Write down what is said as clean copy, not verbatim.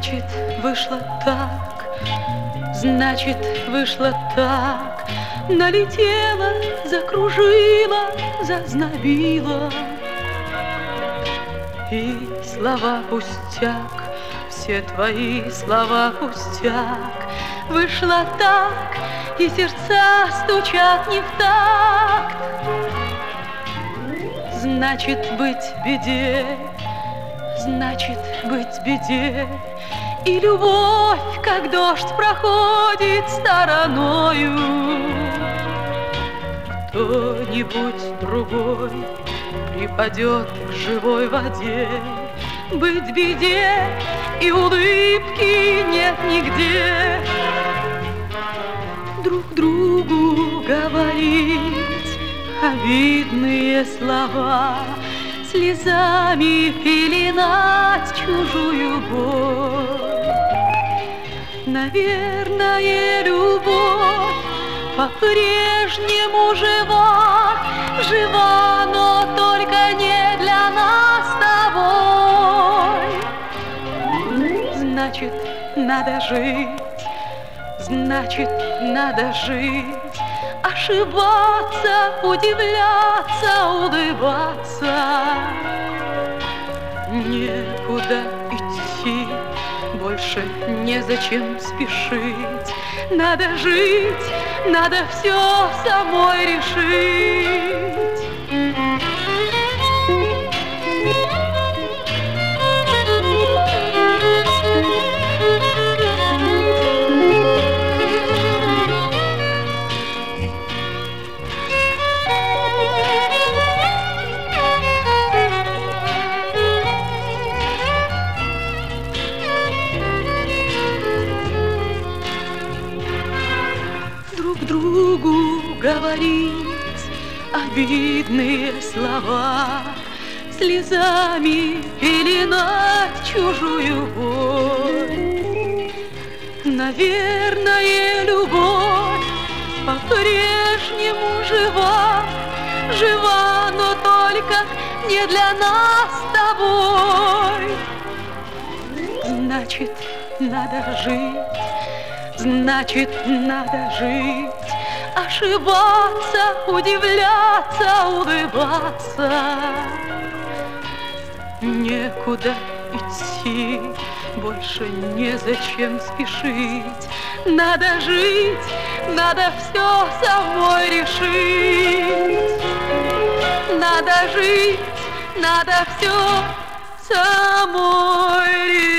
Значит, вышло так, значит, вышло так. Налетела, закружила, зазнобила. И слова пустяк, все твои слова пустяк. Вышло так, и сердца стучат не в такт. Значит, быть беде, значит, быть беде. И любовь, как дождь, проходит стороною. Кто-нибудь другой припадет к живой воде. Быть беде, и улыбки нет нигде. Друг другу говорить обидные слова, слезами пеленать чужую боль. Наверное, любовь по-прежнему жива, жива, но только не для нас с тобой. Значит, надо жить, значит, надо жить, ошибаться, удивляться, улыбаться. Некуда идти, больше незачем спешить. Надо жить, надо все самой решить. Друг другу говорить обидные слова, слезами пеленать чужую боль. Наверное, любовь по-прежнему жива, жива, но только не для нас с тобой. Значит, надо жить, значит, надо жить, ошибаться, удивляться, улыбаться. Некуда идти, больше незачем спешить. Надо жить, надо все самой решить. Надо жить, надо все самой решить.